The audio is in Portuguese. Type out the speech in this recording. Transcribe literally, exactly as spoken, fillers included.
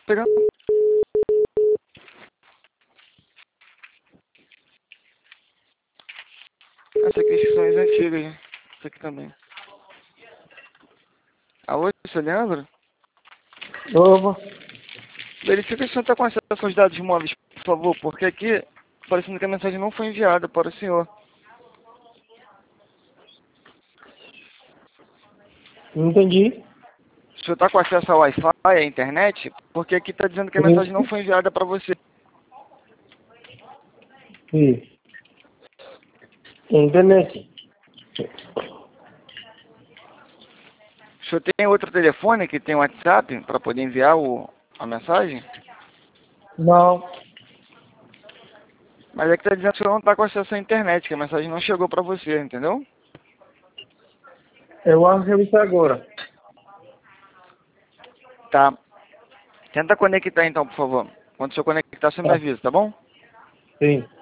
pegando. Essa aqui são as antigas, né? Essa aqui também. A outra, você lembra? Opa. Verifica se o senhor está com acesso aos dados móveis, por favor, porque aqui, parecendo que a mensagem não foi enviada para o senhor. Não entendi. O senhor está com acesso ao Wi-Fi, à internet? Porque aqui está dizendo que a mensagem não foi enviada para você. Sim. Internet. O senhor tem outro telefone que tem WhatsApp para poder enviar o, a mensagem? Não. Mas aqui está dizendo que o senhor não está com acesso à internet, que a mensagem não chegou para você, entendeu? Eu acho que isso agora. Tá. Tenta conectar então, por favor. Quando o senhor conectar, você me Tá. avisa, tá bom? Sim.